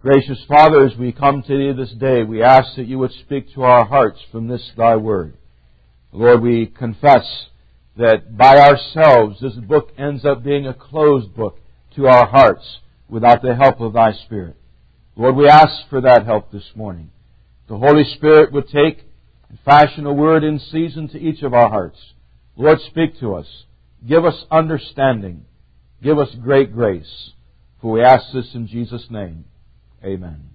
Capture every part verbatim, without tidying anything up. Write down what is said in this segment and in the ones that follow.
Gracious Father, as we come to Thee this day, we ask that You would speak to our hearts from this Thy Word. Lord, we confess that by ourselves this book ends up being a closed book to our hearts without the help of Thy Spirit. Lord, we ask for that help this morning. The Holy Spirit would take and fashion a word in season to each of our hearts. Lord, speak to us. Give us understanding. Give us great grace. For we ask this in Jesus' name. Amen.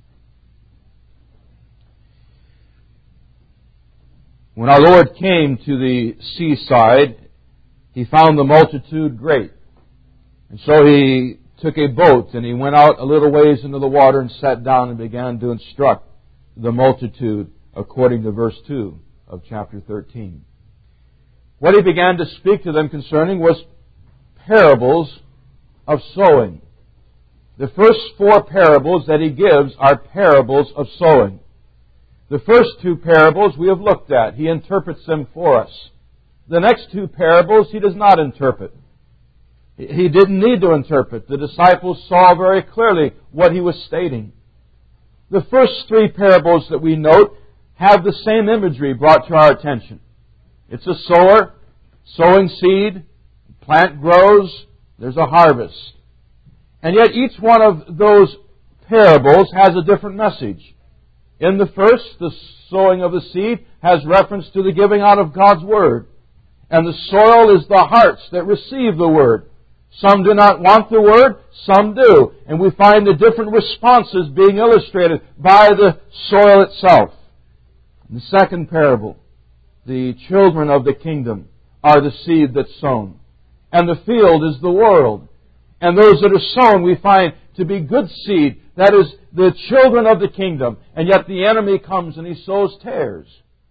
When our Lord came to the seaside, He found the multitude great. And so He took a boat and He went out a little ways into the water and sat down and began to instruct the multitude according to verse two of chapter thirteen. What He began to speak to them concerning was parables of sowing. The first four parables that He gives are parables of sowing. The first two parables we have looked at. He interprets them for us. The next two parables He does not interpret. He didn't need to interpret. The disciples saw very clearly what He was stating. The first three parables that we note have the same imagery brought to our attention. It's a sower, sowing seed, plant grows, there's a harvest. And yet each one of those parables has a different message. In the first, the sowing of the seed has reference to the giving out of God's Word. And the soil is the hearts that receive the Word. Some do not want the Word, some do. And we find the different responses being illustrated by the soil itself. In the second parable, the children of the kingdom are the seed that's sown. And the field is the world. And those that are sown we find to be good seed. That is the children of the kingdom. And yet the enemy comes and he sows tares.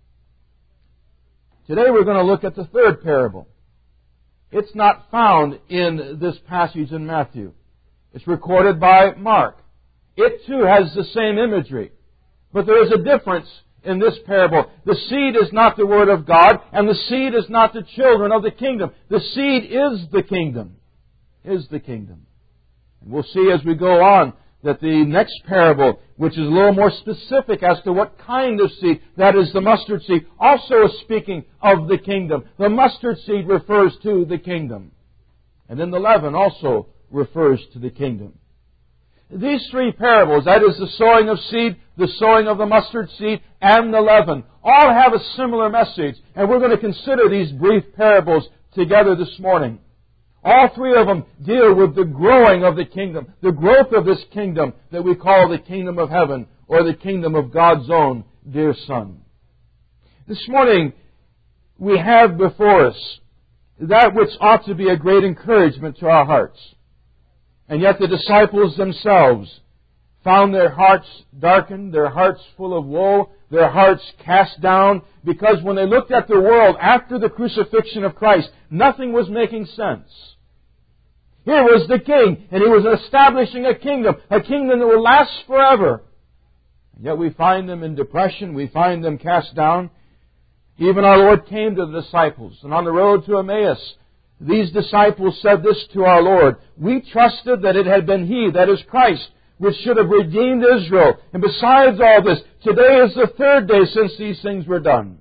Today we're going to look at the third parable. It's not found in this passage in Matthew. It's recorded by Mark. It too has the same imagery. But there is a difference in this parable. The seed is not the Word of God, and the seed is not the children of the kingdom. The seed is the kingdom. Is the kingdom. And we'll see as we go on that the next parable, which is a little more specific as to what kind of seed, that is the mustard seed, also is speaking of the kingdom. The mustard seed refers to the kingdom. And then the leaven also refers to the kingdom. These three parables, that is the sowing of seed, the sowing of the mustard seed, and the leaven, all have a similar message. And we're going to consider these brief parables together this morning. All three of them deal with the growing of the kingdom, the growth of this kingdom that we call the kingdom of heaven, or the kingdom of God's own dear Son. This morning, we have before us that which ought to be a great encouragement to our hearts. And yet the disciples themselves found their hearts darkened, their hearts full of woe, their hearts cast down, because when they looked at the world after the crucifixion of Christ, nothing was making sense. Here was the King, and He was establishing a kingdom, a kingdom that will last forever. And yet we find them in depression, we find them cast down. Even our Lord came to the disciples, and on the road to Emmaus, these disciples said this to our Lord: "We trusted that it had been He, that is Christ, which should have redeemed Israel. And besides all this, today is the third day since these things were done."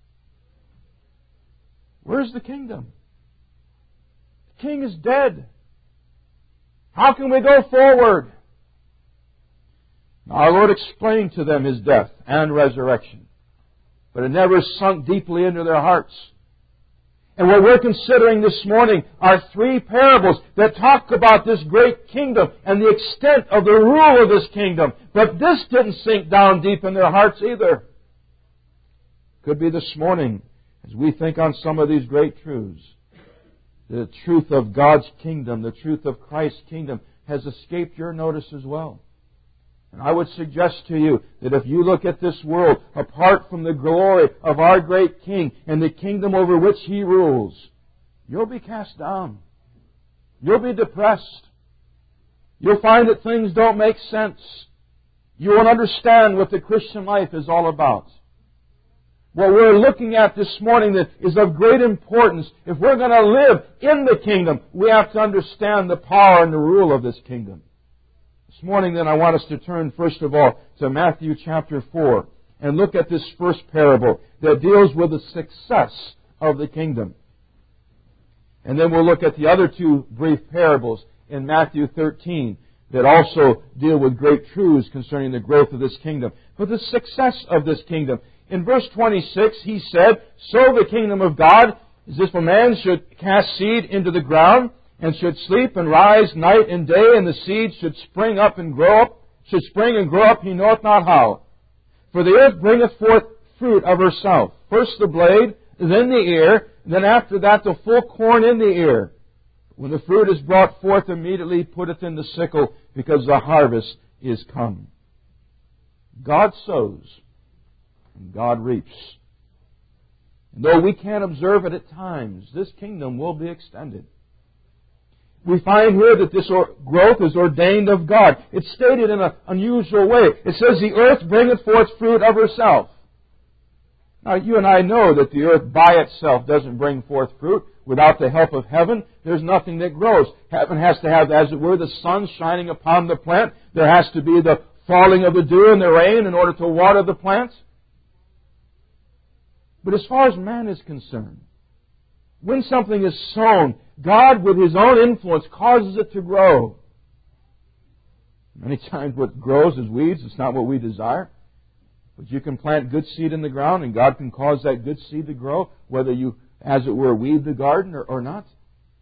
Where's the kingdom? The King is dead. How can we go forward? Our Lord explained to them His death and resurrection, but it never sunk deeply into their hearts. And what we're considering this morning are three parables that talk about this great kingdom and the extent of the rule of this kingdom. But this didn't sink down deep in their hearts either. Could be this morning, as we think on some of these great truths, the truth of God's kingdom, the truth of Christ's kingdom has escaped your notice as well. And I would suggest to you that if you look at this world apart from the glory of our great King and the kingdom over which He rules, you'll be cast down. You'll be depressed. You'll find that things don't make sense. You won't understand what the Christian life is all about. What we're looking at this morning that is of great importance, if we're going to live in the kingdom, we have to understand the power and the rule of this kingdom. This morning, then, I want us to turn, first of all, to Matthew chapter four and look at this first parable that deals with the success of the kingdom. And then we'll look at the other two brief parables in Matthew thirteen that also deal with great truths concerning the growth of this kingdom. But the success of this kingdom. In verse twenty-six, he said, "So the kingdom of God is if a man should cast seed into the ground, and should sleep and rise night and day, and the seed should spring up and grow up, should spring and grow up, he knoweth not how. For the earth bringeth forth fruit of herself, first the blade, then the ear, and then after that the full corn in the ear. When the fruit is brought forth, immediately putteth in the sickle, because the harvest is come." God sows, and God reaps. And though we can't observe it at times, this kingdom will be extended. We find here that this growth is ordained of God. It's stated in an unusual way. It says, "The earth bringeth forth fruit of herself." Now, you and I know that the earth by itself doesn't bring forth fruit. Without the help of heaven, there's nothing that grows. Heaven has to have, as it were, the sun shining upon the plant. There has to be the falling of the dew and the rain in order to water the plants. But as far as man is concerned, when something is sown, God, with His own influence, causes it to grow. Many times what grows is weeds. It's not what we desire. But you can plant good seed in the ground, and God can cause that good seed to grow, whether you, as it were, weed the garden or, or not.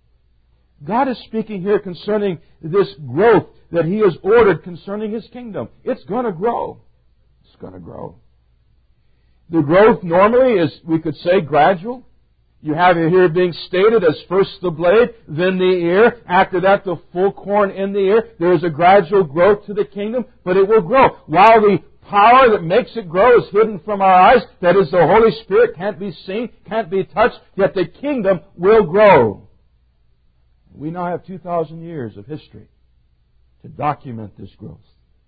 God is speaking here concerning this growth that He has ordered concerning His kingdom. It's going to grow. It's going to grow. The growth normally is, we could say, gradual. You have it here being stated as first the blade, then the ear. After that, the full corn in the ear. There is a gradual growth to the kingdom, but it will grow. While the power that makes it grow is hidden from our eyes, that is, the Holy Spirit can't be seen, can't be touched, yet the kingdom will grow. We now have two thousand years of history to document this growth.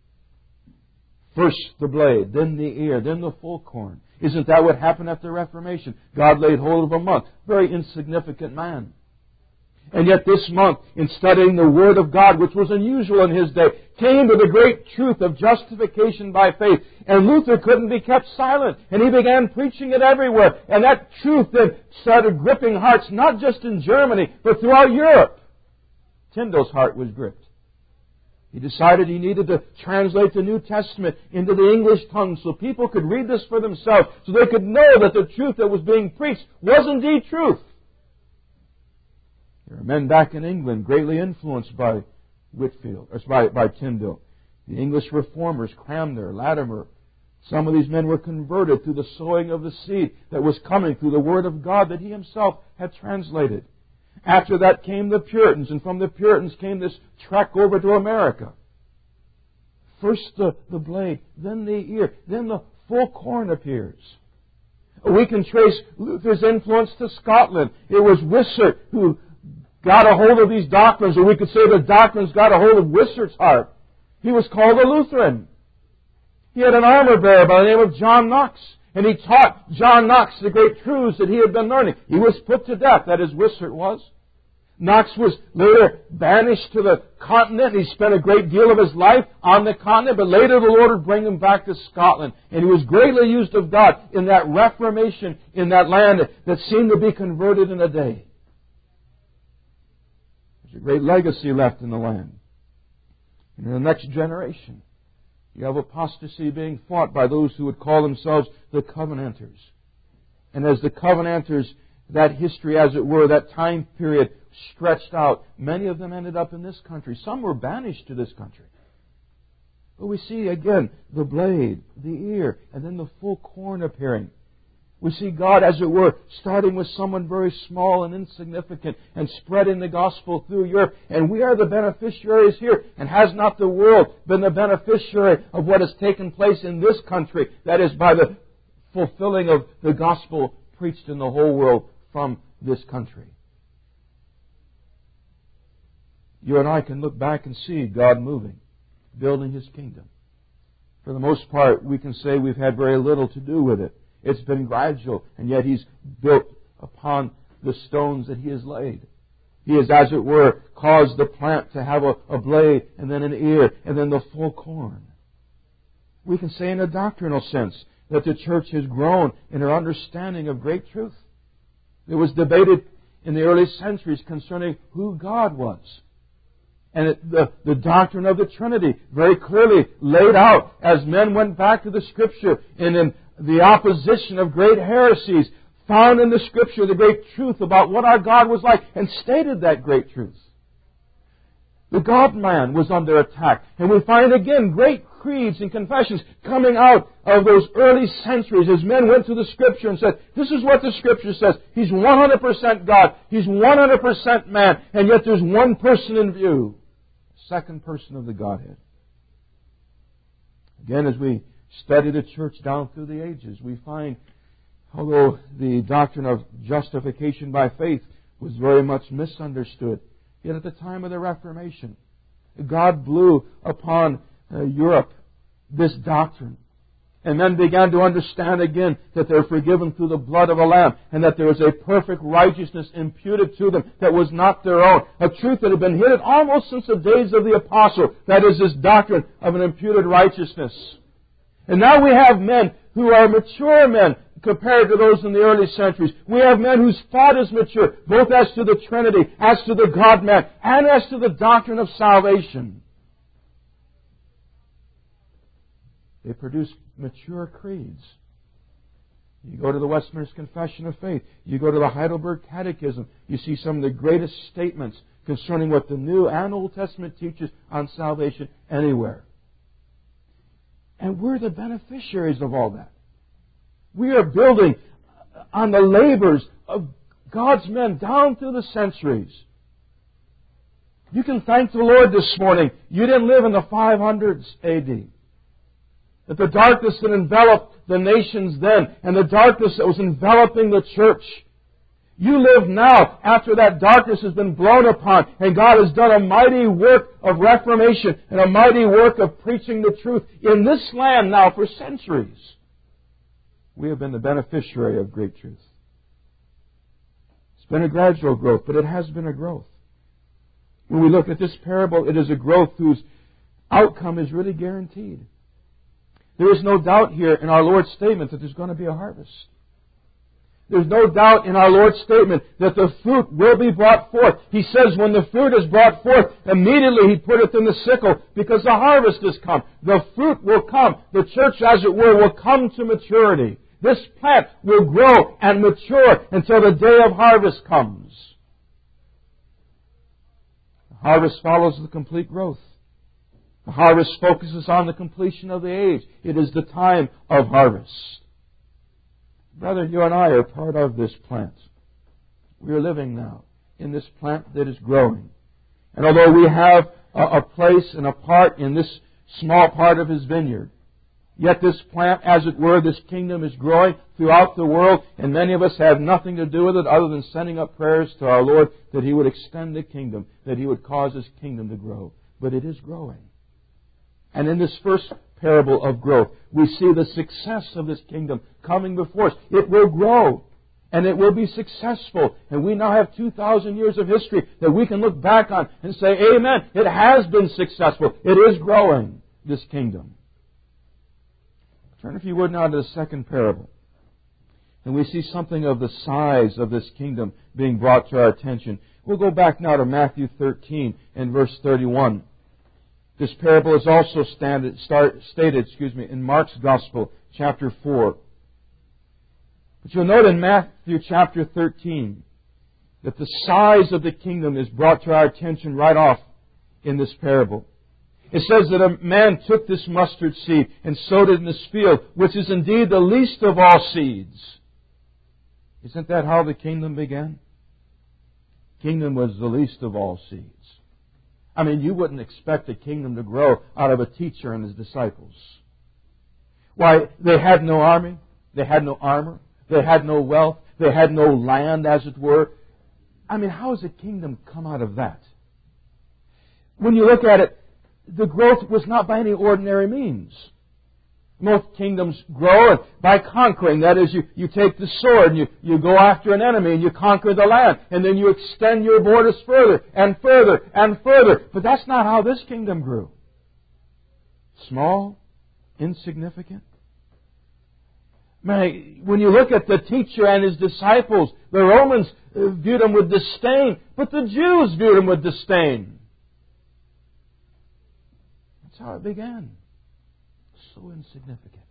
First the blade, then the ear, then the full corn. Isn't that what happened at the Reformation? God laid hold of a monk, very insignificant man. And yet this monk, in studying the Word of God, which was unusual in his day, came to the great truth of justification by faith. And Luther couldn't be kept silent. And he began preaching it everywhere. And that truth then started gripping hearts, not just in Germany, but throughout Europe. Tyndale's heart was gripped. He decided he needed to translate the New Testament into the English tongue so people could read this for themselves, so they could know that the truth that was being preached was indeed truth. There are men back in England greatly influenced by Whitfield, or by, by Tyndale. The English reformers, Cranmer, Latimer. Some of these men were converted through the sowing of the seed that was coming through the Word of God that he himself had translated. After that came the Puritans, and from the Puritans came this trek over to America. First the, the blade, then the ear, then the full corn appears. We can trace Luther's influence to Scotland. It was Wishart who got a hold of these doctrines, or we could say the doctrines got a hold of Wishart's heart. He was called a Lutheran. He had an armor bearer by the name of John Knox. And he taught John Knox the great truths that he had been learning. He was put to death, that is, Wishart was. Knox was later banished to the continent. He spent a great deal of his life on the continent, but later the Lord would bring him back to Scotland. And he was greatly used of God in that Reformation in that land that seemed to be converted in a day. There's a great legacy left in the land. And in the next generation, you have apostasy being fought by those who would call themselves the Covenanters. And as the Covenanters, that history, as it were, that time period stretched out, many of them ended up in this country. Some were banished to this country. But we see again the blade, the ear, and then the full corn appearing. We see God, as it were, starting with someone very small and insignificant and spreading the gospel through Europe. And we are the beneficiaries here. And has not the world been the beneficiary of what has taken place in this country? That is, by the fulfilling of the gospel preached in the whole world from this country. You and I can look back and see God moving, building His kingdom. For the most part, we can say we've had very little to do with it. It's been gradual, and yet He's built upon the stones that He has laid. He has, as it were, caused the plant to have a, a blade and then an ear and then the full corn. We can say in a doctrinal sense that the church has grown in her understanding of great truth. It was debated in the early centuries concerning who God was. And it, the, the doctrine of the Trinity very clearly laid out as men went back to the Scripture and in the opposition of great heresies found in the Scripture the great truth about what our God was like and stated that great truth. The God-man was under attack. And we find again great creeds and confessions coming out of those early centuries as men went to the Scripture and said, this is what the Scripture says. He's one hundred percent God. He's one hundred percent man. And yet there's one person in view. Second person of the Godhead. Again, as we study the church down through the ages, we find, although the doctrine of justification by faith was very much misunderstood, yet at the time of the Reformation, God blew upon uh, Europe this doctrine. And men began to understand again that they were forgiven through the blood of a lamb and that there was a perfect righteousness imputed to them that was not their own. A truth that had been hidden almost since the days of the apostle. That is this doctrine of an imputed righteousness. And now we have men who are mature men compared to those in the early centuries. We have men whose thought is mature, both as to the Trinity, as to the God-man, and as to the doctrine of salvation. They produce mature creeds. You go to the Westminster Confession of Faith. You go to the Heidelberg Catechism. You see some of the greatest statements concerning what the New and Old Testament teaches on salvation anywhere. And we're the beneficiaries of all that. We are building on the labors of God's men down through the centuries. You can thank the Lord this morning. You didn't live in the five hundreds A D That the darkness that enveloped the nations then and the darkness that was enveloping the church. You live now after that darkness has been blown upon and God has done a mighty work of reformation and a mighty work of preaching the truth in this land now for centuries. We have been the beneficiary of great truth. It's been a gradual growth, but it has been a growth. When we look at this parable, it is a growth whose outcome is really guaranteed. There is no doubt here in our Lord's statement that there's going to be a harvest. There's no doubt in our Lord's statement that the fruit will be brought forth. He says when the fruit is brought forth, immediately He putteth in the sickle because the harvest is come. The fruit will come. The church, as it were, will come to maturity. This plant will grow and mature until the day of harvest comes. The harvest follows the complete growth. The harvest focuses on the completion of the age. It is the time of harvest. Brother, you and I are part of this plant. We are living now in this plant that is growing. And although we have a, a place and a part in this small part of His vineyard, yet this plant, as it were, this kingdom is growing throughout the world, and many of us have nothing to do with it other than sending up prayers to our Lord that He would extend the kingdom, that He would cause His kingdom to grow. But it is growing. And in this first parable of growth, we see the success of this kingdom coming before us. It will grow, and it will be successful. And we now have two thousand years of history that we can look back on and say, amen, it has been successful. It is growing, this kingdom. Turn, if you would, now to the second parable. And we see something of the size of this kingdom being brought to our attention. We'll go back now to Matthew thirteen and verse thirty-one. This parable is also standard, start, stated excuse me, in Mark's Gospel, chapter four. But you'll note in Matthew chapter thirteen that the size of the kingdom is brought to our attention right off in this parable. It says that a man took this mustard seed and sowed it in his field, which is indeed the least of all seeds. Isn't that how the kingdom began? Kingdom was the least of all seeds. I mean, you wouldn't expect a kingdom to grow out of a teacher and his disciples. Why, they had no army, they had no armor, they had no wealth, they had no land, as it were. I mean, how does a kingdom come out of that? When you look at it, the growth was not by any ordinary means. Most kingdoms grow by conquering. That is, you, you take the sword and you, you go after an enemy and you conquer the land. And then you extend your borders further and further and further. But that's not how this kingdom grew. Small, insignificant. Man, when you look at the teacher and his disciples, the Romans viewed him with disdain, but the Jews viewed him with disdain. That's how it began. So insignificant.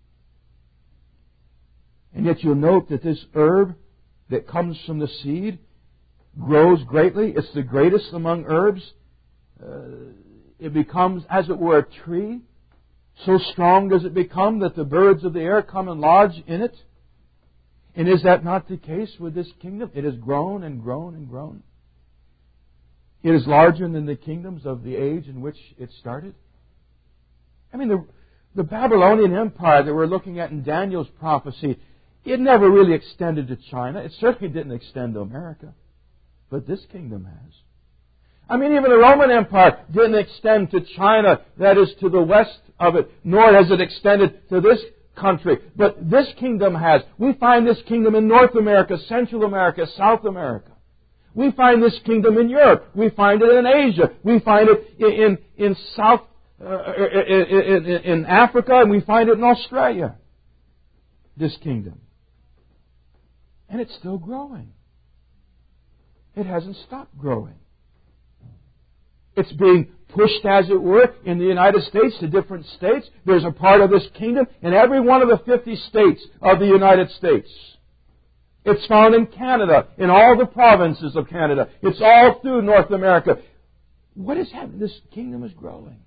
And yet you'll note that this herb that comes from the seed grows greatly. It's the greatest among herbs. Uh, it becomes, as it were, a tree. So strong does it become that the birds of the air come and lodge in it. And is that not the case with this kingdom? It has grown and grown and grown. It is larger than the kingdoms of the age in which it started. I mean, the The Babylonian Empire that we're looking at in Daniel's prophecy, it never really extended to China. It certainly didn't extend to America. But this kingdom has. I mean, even the Roman Empire didn't extend to China, that is, to the west of it, nor has it extended to this country. But this kingdom has. We find this kingdom in North America, Central America, South America. We find this kingdom in Europe. We find it in Asia. We find it in, in, in South Uh, in, in, in Africa, and we find it in Australia. This kingdom. And it's still growing. It hasn't stopped growing. It's being pushed, as it were, in the United States to different states. There's a part of this kingdom in every one of the fifty states of the United States. It's found in Canada, in all the provinces of Canada. It's all through North America. What is happening? This kingdom is growing.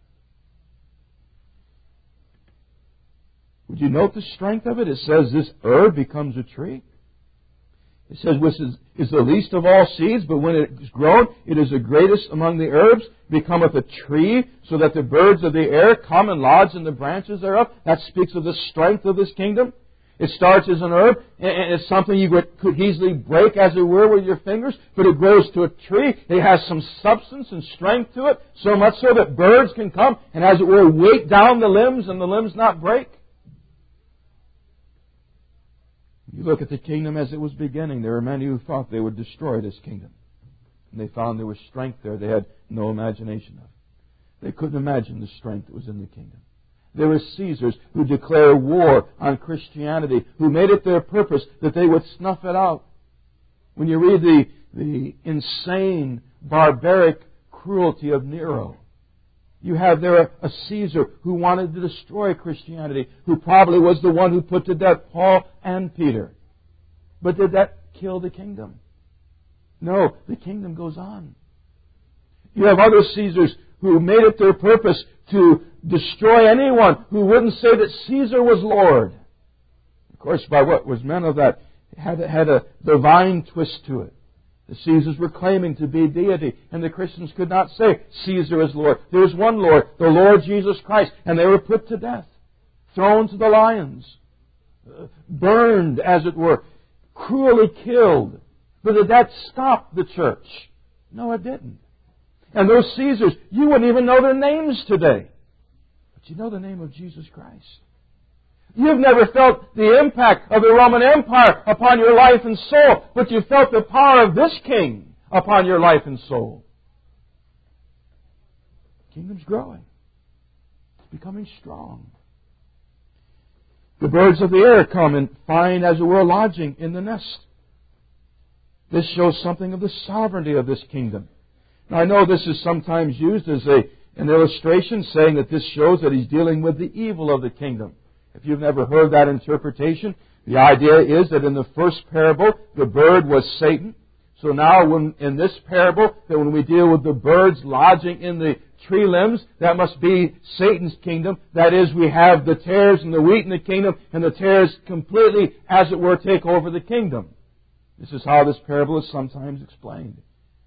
Would you note the strength of it? It says this herb becomes a tree. It says this is, is the least of all seeds, but when it is grown, it is the greatest among the herbs, becometh a tree, so that the birds of the air come and lodge in the branches thereof. That speaks of the strength of this kingdom. It starts as an herb, and it's something you could easily break, as it were, with your fingers, but it grows to a tree. It has some substance and strength to it, so much so that birds can come and, as it were, weight down the limbs and the limbs not break. You look at the kingdom as it was beginning. There were many who thought they would destroy this kingdom. And they found there was strength there they had no imagination of. They couldn't imagine the strength that was in the kingdom. There were Caesars who declared war on Christianity, who made it their purpose that they would snuff it out. When you read the, the insane, barbaric cruelty of Nero, you have there a Caesar who wanted to destroy Christianity, who probably was the one who put to death Paul and Peter. But did that kill the kingdom? No, the kingdom goes on. You have other Caesars who made it their purpose to destroy anyone who wouldn't say that Caesar was Lord. Of course, by what was meant of that, it had, it had a divine twist to it. The Caesars were claiming to be deity, and the Christians could not say Caesar is Lord. There is one Lord, the Lord Jesus Christ, and they were put to death, thrown to the lions, burned, as it were, cruelly killed. But did that stop the church? No, it didn't. And those Caesars, you wouldn't even know their names today. But you know the name of Jesus Christ. You've never felt the impact of the Roman Empire upon your life and soul, but you felt the power of this King upon your life and soul. The kingdom's growing. It's becoming strong. The birds of the air come and find, as it were, lodging in the nest. This shows something of the sovereignty of this kingdom. Now, I know this is sometimes used as a, an illustration, saying that this shows that he's dealing with the evil of the kingdom. If you've never heard that interpretation, the idea is that in the first parable, the bird was Satan. So now when, in this parable, that when we deal with the birds lodging in the tree limbs, that must be Satan's kingdom. That is, we have the tares and the wheat in the kingdom, and the tares completely, as it were, take over the kingdom. This is how this parable is sometimes explained.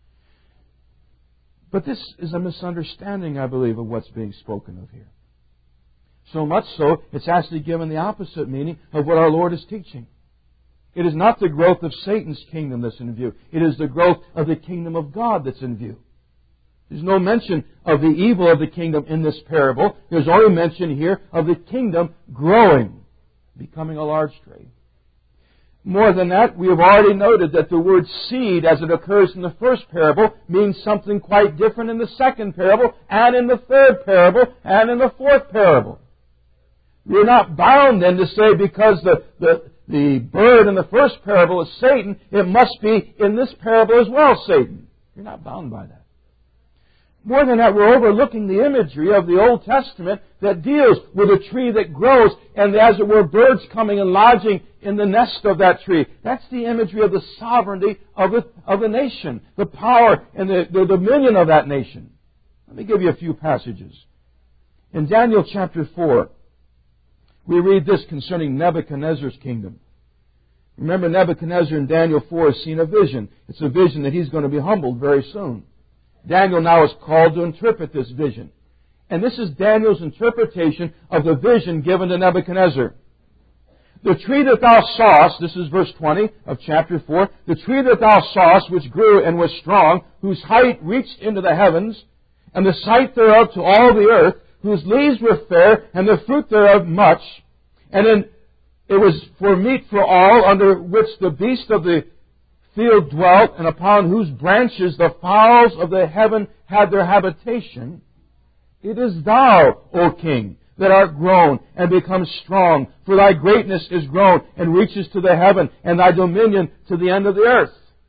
But this is a misunderstanding, I believe, of what's being spoken of here. So much so, it's actually given the opposite meaning of what our Lord is teaching. It is not the growth of Satan's kingdom that's in view. It is the growth of the kingdom of God that's in view. There's no mention of the evil of the kingdom in this parable. There's only mention here of the kingdom growing, becoming a large tree. More than that, we have already noted that the word seed, as it occurs in the first parable, means something quite different in the second parable, and in the third parable, and in the fourth parable. We're not bound then to say because the, the, the bird in the first parable is Satan, it must be in this parable as well Satan. You're not bound by that. More than that, we're overlooking the imagery of the Old Testament that deals with a tree that grows and, as it were, birds coming and lodging in the nest of that tree. That's the imagery of the sovereignty of the, of the nation, the power and the, the dominion of that nation. Let me give you a few passages. In Daniel chapter four, we read this concerning Nebuchadnezzar's kingdom. Remember, Nebuchadnezzar in Daniel four has seen a vision. It's a vision that he's going to be humbled very soon. Daniel now is called to interpret this vision. And this is Daniel's interpretation of the vision given to Nebuchadnezzar. The tree that thou sawest, this is verse twenty of chapter four, the tree that thou sawest, which grew and was strong, whose height reached into the heavens, and the sight thereof to all the earth, whose leaves were fair, and the fruit thereof much, and then it was for meat for all, under which the beast of the field dwelt, and upon whose branches the fowls of the heaven had their habitation. It is thou, O king, that art grown and become strong, for thy greatness is grown and reaches to the heaven, and thy dominion to the end of the earth.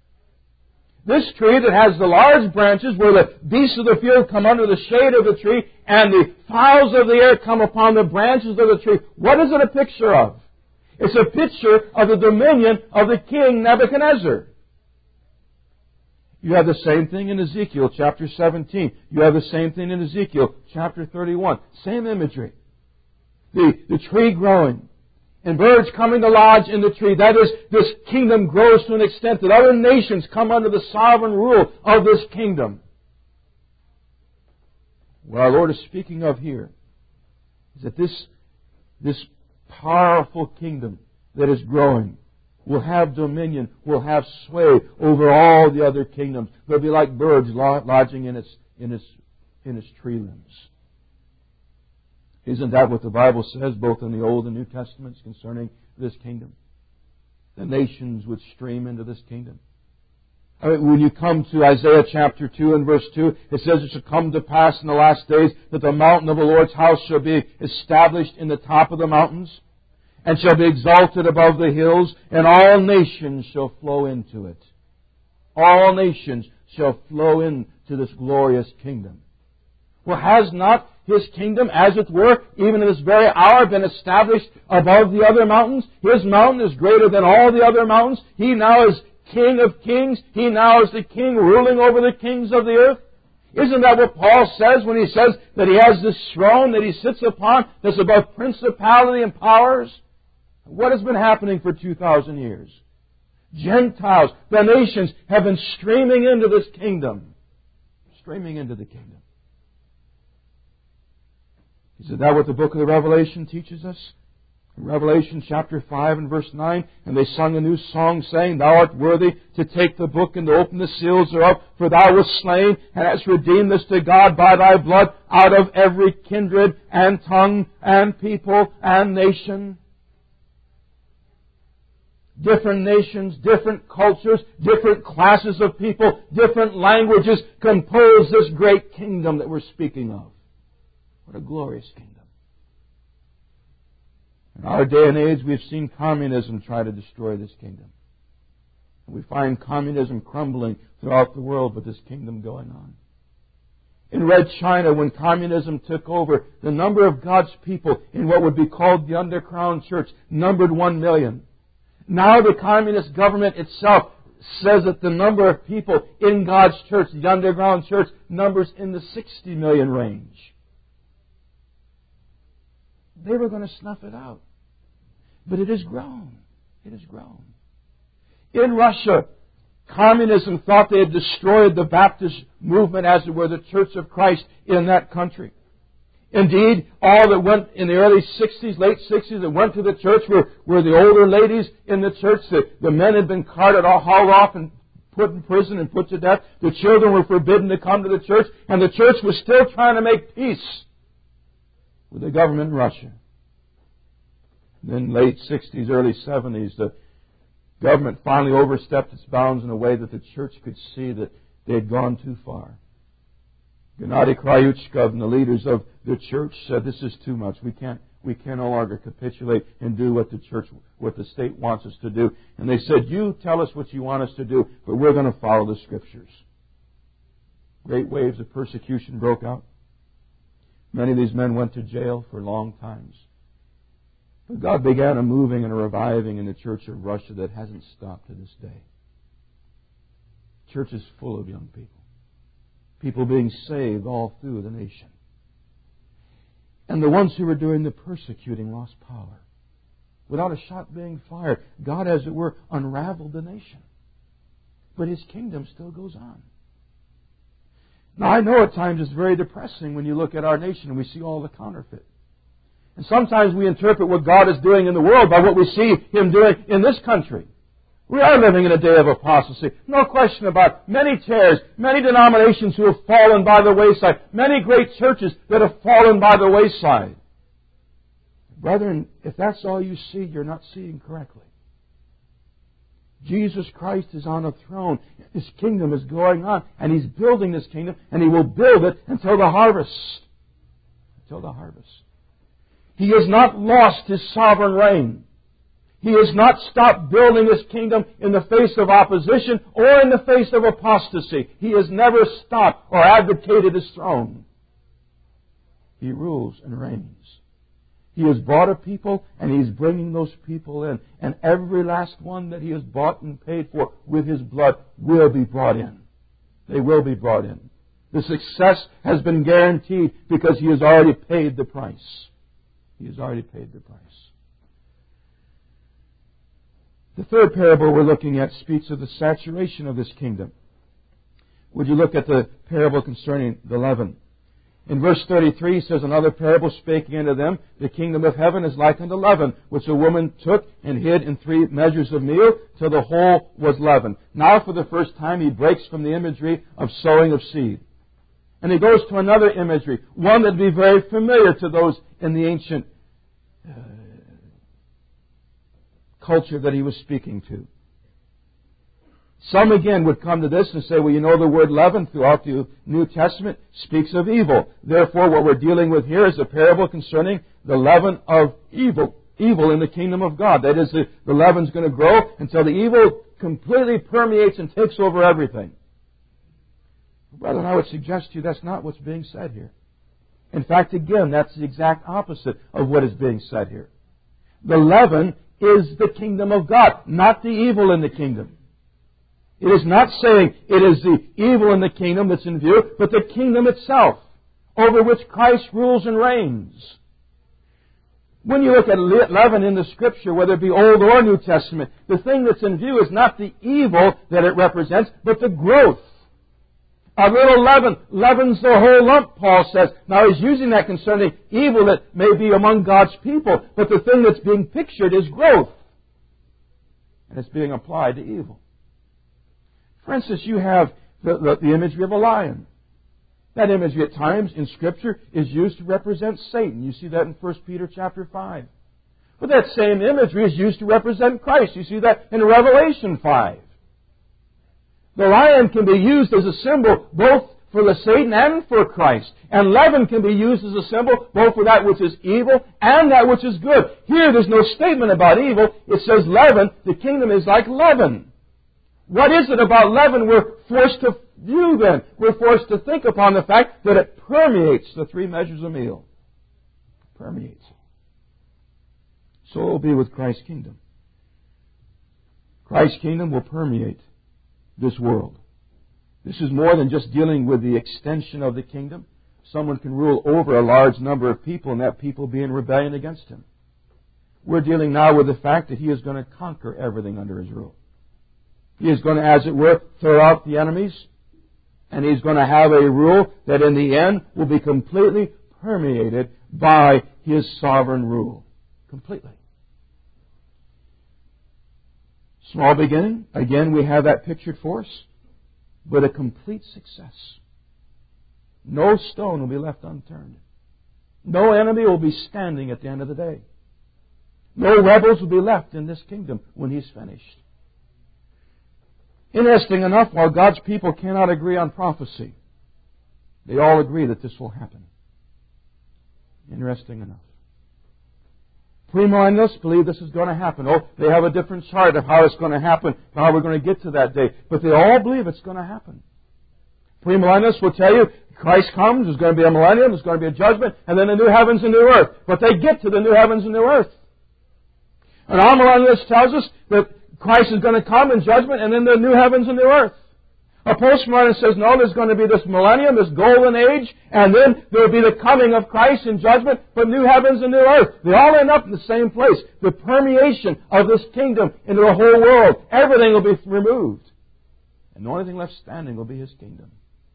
This tree that has the large branches where the beasts of the field come under the shade of the tree, and the fowls of the air come upon the branches of the tree. What is it a picture of? It's a picture of the dominion of the king Nebuchadnezzar. You have the same thing in Ezekiel chapter seventeen. You have the same thing in Ezekiel chapter thirty-one. Same imagery. The, the tree growing and birds coming to lodge in the tree. That is, this kingdom grows to an extent that other nations come under the sovereign rule of this kingdom. What our Lord is speaking of here is that this, this powerful kingdom that is growing will have dominion, will have sway over all the other kingdoms. They'll be like birds lodging in its, in its, in its tree limbs. Isn't that what the Bible says both in the Old and New Testaments concerning this kingdom? The nations would stream into this kingdom. I mean, when you come to Isaiah chapter two and verse two, it says it shall come to pass in the last days that the mountain of the Lord's house shall be established in the top of the mountains, and shall be exalted above the hills, and all nations shall flow into it. All nations shall flow into this glorious kingdom. Well, has not His kingdom, as it were, even in this very hour, been established above the other mountains? His mountain is greater than all the other mountains. He now is King of kings. He now is the King ruling over the kings of the earth. Isn't that what Paul says when he says that he has this throne that he sits upon that's above principality and powers? What has been happening for two thousand years? Gentiles, the nations, have been streaming into this kingdom. Streaming into the kingdom. Isn't that what the book of the Revelation teaches us? In Revelation chapter five and verse nine, and they sung a new song, saying, Thou art worthy to take the book and to open the seals thereof, for Thou wast slain, and hast redeemed us to God by Thy blood out of every kindred and tongue and people and nation. Different nations, different cultures, different classes of people, different languages compose this great kingdom that we're speaking of. What a glorious kingdom. In our day and age, we've seen communism try to destroy this kingdom. And we find communism crumbling throughout the world with this kingdom going on. In Red China, when communism took over, the number of God's people in what would be called the underground church numbered one million. Now the communist government itself says that the number of people in God's church, the underground church, numbers in the sixty million range. They were going to snuff it out. But it has grown. It has grown. In Russia, communism thought they had destroyed the Baptist movement, as it were, the Church of Christ in that country. Indeed, all that went in the early sixties, late sixties, that went to the church were, were the older ladies in the church. The, the men had been carted all hauled off and put in prison and put to death. The children were forbidden to come to the church, and the church was still trying to make peace with the government in Russia. Then late sixties, early seventies, the government finally overstepped its bounds in a way that the church could see that they had gone too far. Gennady Kryuchkov and the leaders of the church said, this is too much. We can't, we can no longer capitulate and do what the church, what the state wants us to do. And they said, you tell us what you want us to do, but we're going to follow the Scriptures. Great waves of persecution broke out. Many of these men went to jail for long times. But God began a moving and a reviving in the church of Russia that hasn't stopped to this day. The church is full of young people. People being saved all through the nation. And the ones who were doing the persecuting lost power. Without a shot being fired, God, as it were, unraveled the nation. But His kingdom still goes on. Now, I know at times it's very depressing when you look at our nation and we see all the counterfeit. And sometimes we interpret what God is doing in the world by what we see Him doing in this country. We are living in a day of apostasy. No question about it. Many tares, many denominations who have fallen by the wayside, many great churches that have fallen by the wayside. Brethren, if that's all you see, you're not seeing correctly. Jesus Christ is on a throne. His kingdom is going on, and He's building this kingdom, and He will build it until the harvest. Until the harvest. He has not lost His sovereign reign. He has not stopped building His kingdom in the face of opposition or in the face of apostasy. He has never stopped or abdicated His throne. He rules and reigns. He has bought a people, and He's bringing those people in. And every last one that He has bought and paid for with His blood will be brought in. They will be brought in. The success has been guaranteed because He has already paid the price. He has already paid the price. The third parable we're looking at speaks of the saturation of this kingdom. Would you look at the parable concerning the leaven? In verse thirty-three, it says, another parable speaking unto them, the kingdom of heaven is like unto leaven, which a woman took and hid in three measures of meal, till the whole was leavened. Now, for the first time, he breaks from the imagery of sowing of seed. And he goes to another imagery, one that would be very familiar to those in the ancient uh, culture that he was speaking to. Some again would come to this and say, well, you know, the word leaven throughout the New Testament speaks of evil. Therefore, what we're dealing with here is a parable concerning the leaven of evil. Evil in the kingdom of God. That is, the, the leaven's going to grow until the evil completely permeates and takes over everything. Brethren, I would suggest to you that's not what's being said here. In fact, again, that's the exact opposite of what is being said here. The leaven is the kingdom of God, not the evil in the kingdom. It is not saying it is the evil in the kingdom that's in view, but the kingdom itself, over which Christ rules and reigns. When you look at leaven in the Scripture, whether it be Old or New Testament, the thing that's in view is not the evil that it represents, but the growth. A little leaven leavens the whole lump, Paul says. Now he's using that concerning evil that may be among God's people, but the thing that's being pictured is growth. And it's being applied to evil. For instance, you have the, the, the imagery of a lion. That imagery at times in Scripture is used to represent Satan. You see that in First Peter chapter five. But that same imagery is used to represent Christ. You see that in Revelation five. The lion can be used as a symbol both for the Satan and for Christ. And leaven can be used as a symbol both for that which is evil and that which is good. Here there's no statement about evil. It says leaven. The kingdom is like leaven. What is it about leaven we're forced to view then? We're forced to think upon the fact that it permeates the three measures of meal. It permeates. So it will be with Christ's kingdom. Christ's kingdom will permeate this world. This is more than just dealing with the extension of the kingdom. Someone can rule over a large number of people and that people be in rebellion against him. We're dealing now with the fact that he is going to conquer everything under his rule. He is going to, as it were, throw out the enemies, and he's going to have a rule that in the end will be completely permeated by his sovereign rule. Completely. Small beginning. Again, we have that pictured for us. But a complete success. No stone will be left unturned. No enemy will be standing at the end of the day. No rebels will be left in this kingdom when He's finished. Interesting enough, while God's people cannot agree on prophecy, they all agree that this will happen. Interesting enough. Premillennialists believe this is going to happen. Oh, they have a different chart of how it's going to happen, how we're going to get to that day. But they all believe it's going to happen. Premillennialists will tell you Christ comes, there's going to be a millennium, there's going to be a judgment, and then a new heavens and new earth. But they get to the new heavens and new earth. An amillennialist tells us that Christ is going to come in judgment, and then the new heavens and new earth. A postmillennialist says, no, there's going to be this millennium, this golden age, and then there will be the coming of Christ in judgment, but new heavens and new earth. They all end up in the same place. The permeation of this kingdom into the whole world. Everything will be removed. And the only thing left standing will be His kingdom.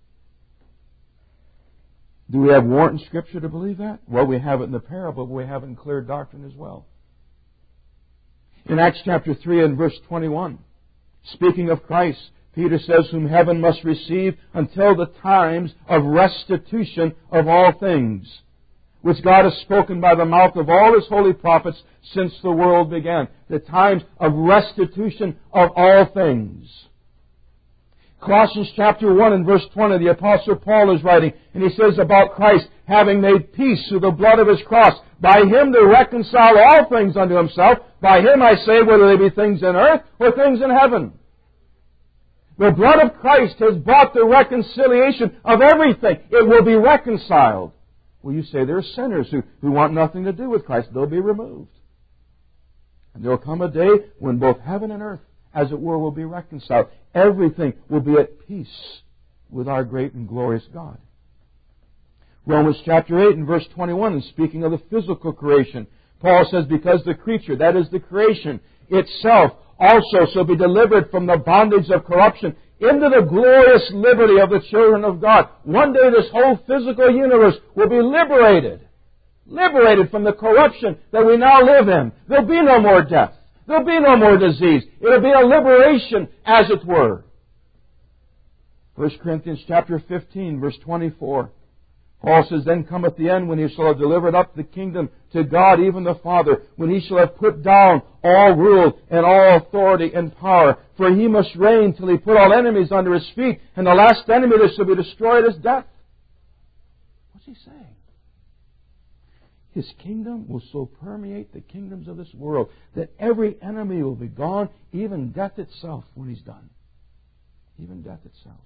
Do we have warrant in Scripture to believe that? Well, we have it in the parable, but we have it in clear doctrine as well. In Acts chapter three and verse twenty-one, speaking of Christ, Peter says, whom heaven must receive until the times of restitution of all things, which God has spoken by the mouth of all His holy prophets since the world began. The times of restitution of all things. Colossians chapter one and verse twenty, the Apostle Paul is writing, and he says about Christ, having made peace through the blood of His cross, by Him to reconcile all things unto Himself. By Him, I say, whether they be things in earth or things in heaven. The blood of Christ has brought the reconciliation of everything. It will be reconciled. Well, you say there are sinners who, who want nothing to do with Christ. They'll be removed. And there will come a day when both heaven and earth, as it were, will be reconciled. Everything will be at peace with our great and glorious God. Romans chapter eight and verse twenty-one, and speaking of the physical creation, Paul says, because the creature, that is the creation itself, also shall be delivered from the bondage of corruption into the glorious liberty of the children of God. One day this whole physical universe will be liberated. Liberated from the corruption that we now live in. There'll be no more death. There'll be no more disease. It'll be a liberation, as it were. First Corinthians chapter fifteen, verse twenty-four. Paul says, then cometh the end when He shall have delivered up the kingdom to God, even the Father, when He shall have put down all rule and all authority and power. For He must reign till He put all enemies under His feet, and the last enemy that shall be destroyed is death. What's He saying? His kingdom will so permeate the kingdoms of this world that every enemy will be gone, even death itself when He's done. Even death itself.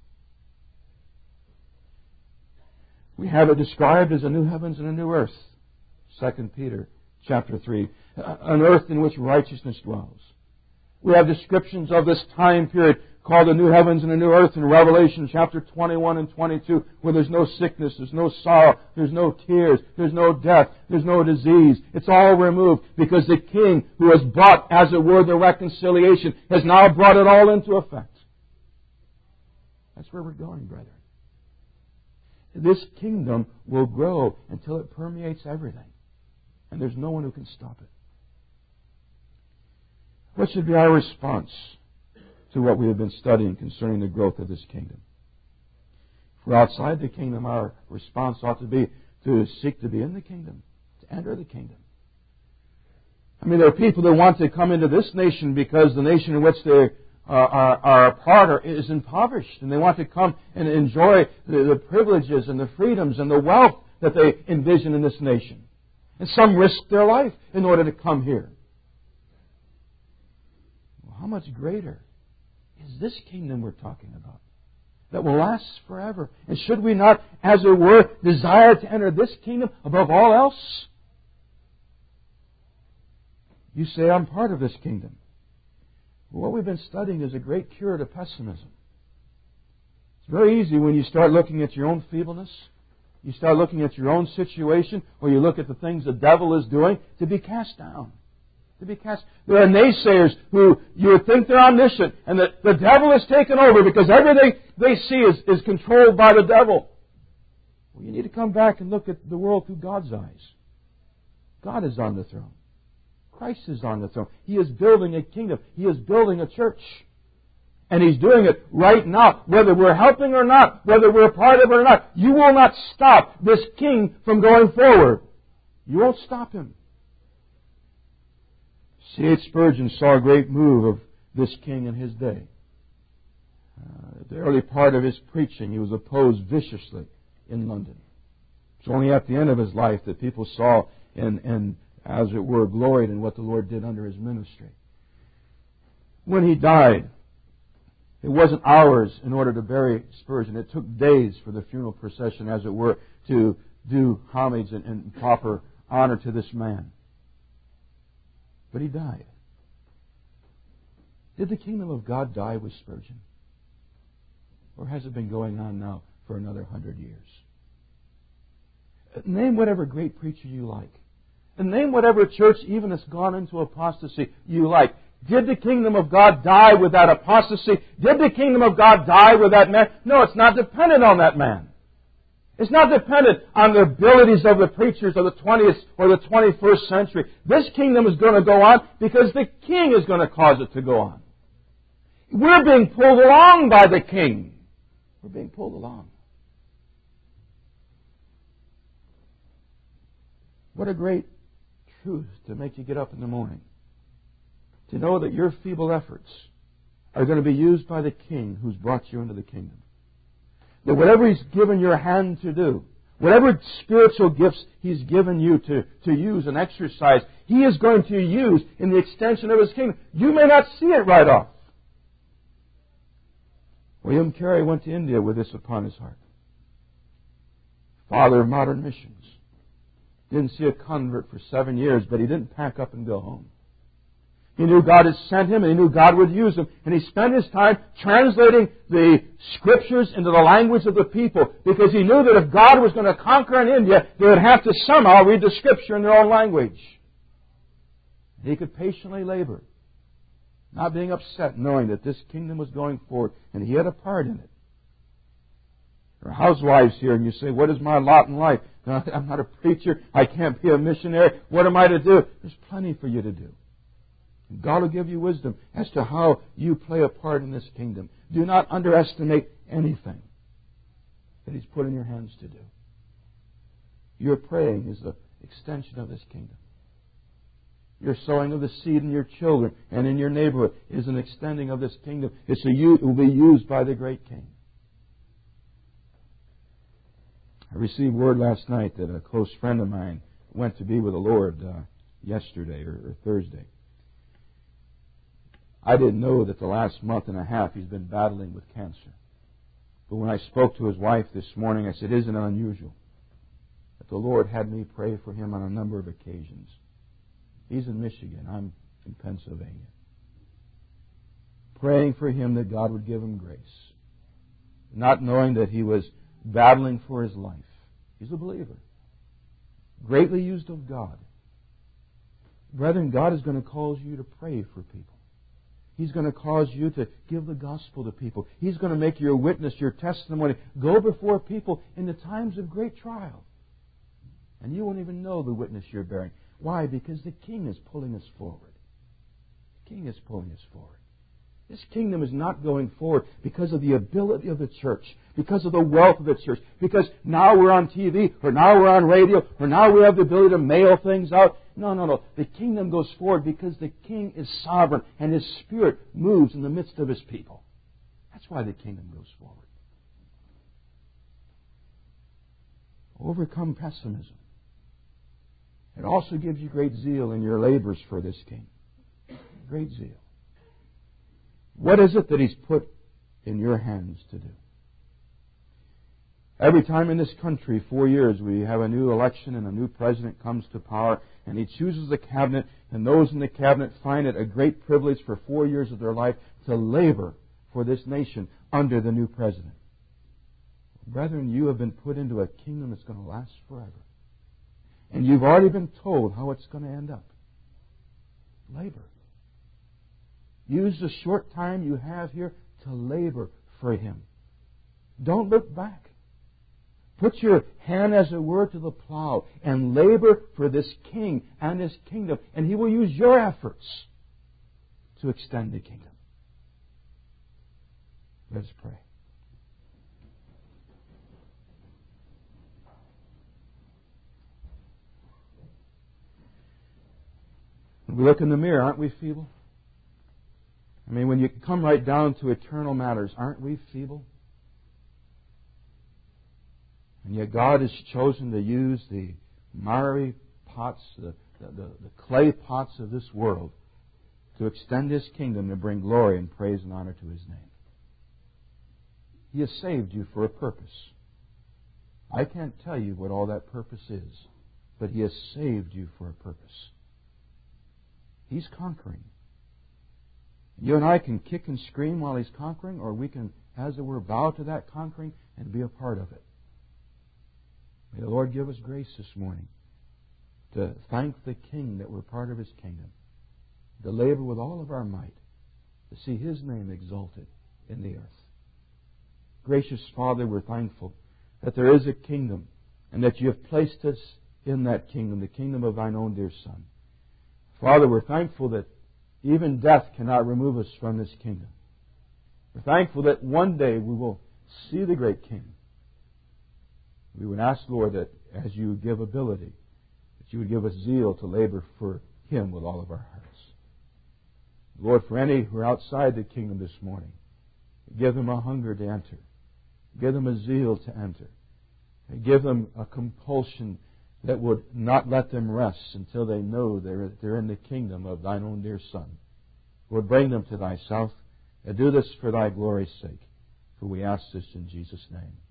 We have it described as a new heavens and a new earth. Second Peter chapter three. An earth in which righteousness dwells. We have descriptions of this time period called the new heavens and a new earth in Revelation chapter twenty-one and twenty-two, where there's no sickness, there's no sorrow, there's no tears, there's no death, there's no disease. It's all removed because the King who has brought, as it were, the reconciliation has now brought it all into effect. That's where we're going, brethren. This kingdom will grow until it permeates everything. And there's no one who can stop it. What should be our response to what we have been studying concerning the growth of this kingdom? If we're outside the kingdom, our response ought to be to seek to be in the kingdom, to enter the kingdom. I mean, there are people that want to come into this nation because the nation in which they Uh, are, are a part or is impoverished, and they want to come and enjoy the, the privileges and the freedoms and the wealth that they envision in this nation. And some risk their life in order to come here. Well, how much greater is this kingdom we're talking about that will last forever? And should we not, as it were, desire to enter this kingdom above all else? You say, I'm part of this kingdom. What we've been studying is a great cure to pessimism. It's very easy when you start looking at your own feebleness, you start looking at your own situation, or you look at the things the devil is doing, to be cast down. To be cast. There are naysayers who you would think they're omniscient, and that the devil has taken over because everything they see is, is controlled by the devil. Well, you need to come back and look at the world through God's eyes. God is on the throne. Christ is on the throne. He is building a kingdom. He is building a church. And He's doing it right now. Whether we're helping or not, whether we're a part of it or not, you will not stop this King from going forward. You won't stop Him. C H Spurgeon saw a great move of this king in his day. Uh, the early part of his preaching, he was opposed viciously in London. It's only at the end of his life that people saw and, and, as it were, gloried in what the Lord did under his ministry. When he died, it wasn't hours in order to bury Spurgeon. It took days for the funeral procession, as it were, to do homage and, and proper honor to this man. But he died. Did the kingdom of God die with Spurgeon? Or has it been going on now for another hundred years? Name whatever great preacher you like. And name whatever church even has gone into apostasy you like. Did the kingdom of God die with that apostasy? Did the kingdom of God die with that man? No, it's not dependent on that man. It's not dependent on the abilities of the preachers of the twentieth or the twenty-first century. This kingdom is going to go on because the King is going to cause it to go on. We're being pulled along by the King. We're being pulled along. What a great truth to make you get up in the morning. To know that your feeble efforts are going to be used by the King who's brought you into the kingdom. That whatever He's given your hand to do, whatever spiritual gifts He's given you to, to use and exercise, He is going to use in the extension of His kingdom. You may not see it right off. William Carey went to India with this upon his heart. Father of modern missions. Didn't see a convert for seven years, but he didn't pack up and go home. He knew God had sent him, and he knew God would use him. And he spent his time translating the Scriptures into the language of the people, because he knew that if God was going to conquer in India, they would have to somehow read the Scripture in their own language. He could patiently labor, not being upset, knowing that this kingdom was going forward, and he had a part in it. There are housewives here, and you say, what is my lot in life? I'm not a preacher. I can't be a missionary. What am I to do? There's plenty for you to do. God will give you wisdom as to how you play a part in this kingdom. Do not underestimate anything that He's put in your hands to do. Your praying is the extension of this kingdom. Your sowing of the seed in your children and in your neighborhood is an extending of this kingdom. It's a, it will be used by the great King. I received word last night that a close friend of mine went to be with the Lord uh, yesterday or, or Thursday. I didn't know that the last month and a half he's been battling with cancer. But when I spoke to his wife this morning, I said, isn't it unusual that the Lord had me pray for him on a number of occasions? He's in Michigan. I'm in Pennsylvania. Praying for him that God would give him grace. Not knowing that he was battling for his life. He's a believer. Greatly used of God. Brethren, God is going to cause you to pray for people. He's going to cause you to give the gospel to people. He's going to make your witness, your testimony, go before people in the times of great trial. And you won't even know the witness you're bearing. Why? Because the King is pulling us forward. The King is pulling us forward. This kingdom is not going forward because of the ability of the church, because of the wealth of the church, because now we're on T V, or now we're on radio, or now we have the ability to mail things out. No, no, no. The kingdom goes forward because the King is sovereign and His Spirit moves in the midst of His people. That's why the kingdom goes forward. Overcome pessimism. It also gives you great zeal in your labors for this King. Great zeal. What is it that He's put in your hands to do? Every time in this country, four years, we have a new election and a new president comes to power, and he chooses the cabinet, and those in the cabinet find it a great privilege for four years of their life to labor for this nation under the new president. Brethren, you have been put into a kingdom that's going to last forever. And you've already been told how it's going to end up. Labor. Use the short time you have here to labor for Him. Don't look back. Put your hand, as it were, to the plow and labor for this king and his kingdom, and he will use your efforts to extend the kingdom. Let us pray. When we look in the mirror, aren't we feeble? I mean, when you come right down to eternal matters, aren't we feeble? And yet God has chosen to use the miry pots, the, the, the, the clay pots of this world to extend His kingdom, to bring glory and praise and honor to His name. He has saved you for a purpose. I can't tell you what all that purpose is, but He has saved you for a purpose. He's conquering. You and I can kick and scream while He's conquering, or we can, as it were, bow to that conquering and be a part of it. May the Lord give us grace this morning to thank the King that we're part of His kingdom, to labor with all of our might to see His name exalted in the earth. Gracious Father, we're thankful that there is a kingdom and that You have placed us in that kingdom, the kingdom of Thine own dear Son. Father, we're thankful that even death cannot remove us from this kingdom. We're thankful that one day we will see the great King. We would ask, Lord, that as You give ability, that You would give us zeal to labor for Him with all of our hearts. Lord, for any who are outside the kingdom this morning, give them a hunger to enter. Give them a zeal to enter. And give them a compulsion that would not let them rest until they know they're, they're in the kingdom of Thine own dear Son. Lord, bring them to Thyself, and do this for Thy glory's sake. For we ask this in Jesus' name.